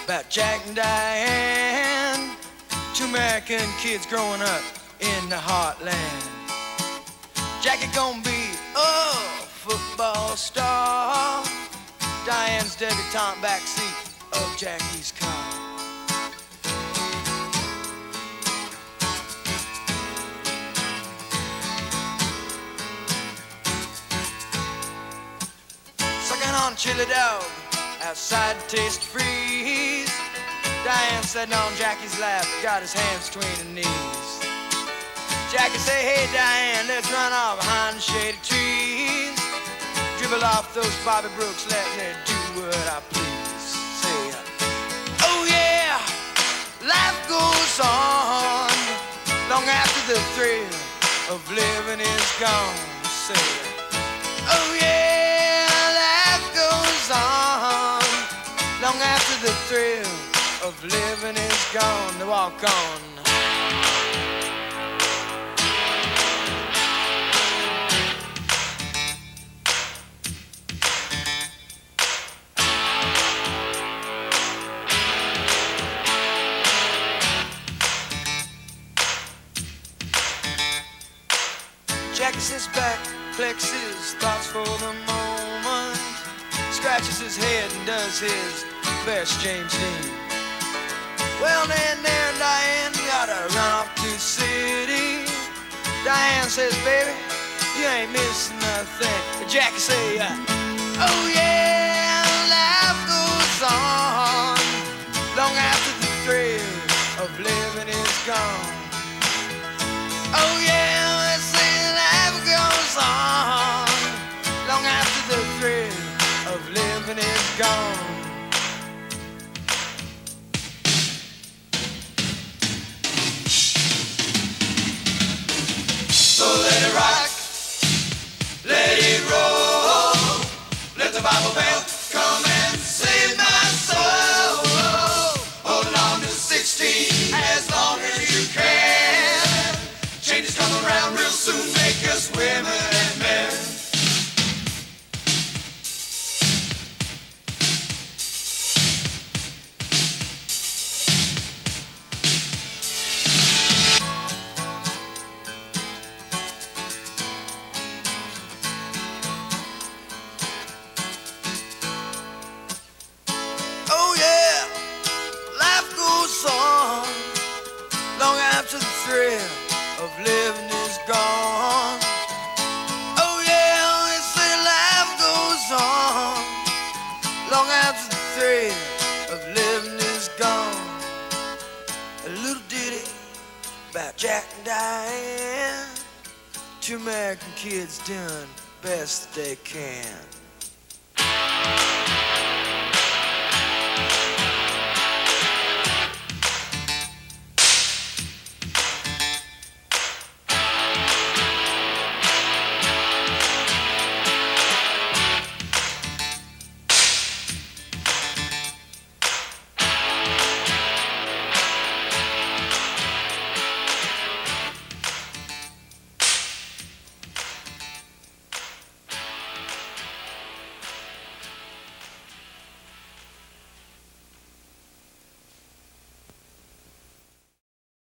about Jack and Diane, two American kids growing up in the heartland. Jackie gonna be a football star, Diane's debutante backseat of Jackie's car. Sucking on chili dog outside Taste Freeze, Diane sitting on Jackie's lap, got his hands between her knees. Jackie say, hey Diane, let's run off behind the shady trees, dribble off those Bobby Brooks, let me do what I please. Say, oh yeah, life goes on long after the thrill of living is gone. Say, oh yeah, life goes on long after the thrill of living is gone. To walk on. Jackie sits back, collects his thoughts for the moment, scratches his head and does his best James Dean. Well, then there and Diane gotta run off to the city. Diane says, baby, you ain't missing nothing. Jackie say, oh yeah, life goes on long after the thrill of living is gone. Oh yeah, let's say life goes on long after the thrill of living is gone. So let it rock, let it roll, let the Bible belt come and save my soul. Holding on to 16 as long as you can. Changes come around real soon, make us women and men. Oh yeah, life goes on long after the thrill of living is gone. Oh yeah, they say life goes on long after the thrill of living is gone. A little ditty about Jack and Diane, two American kids doing best they can.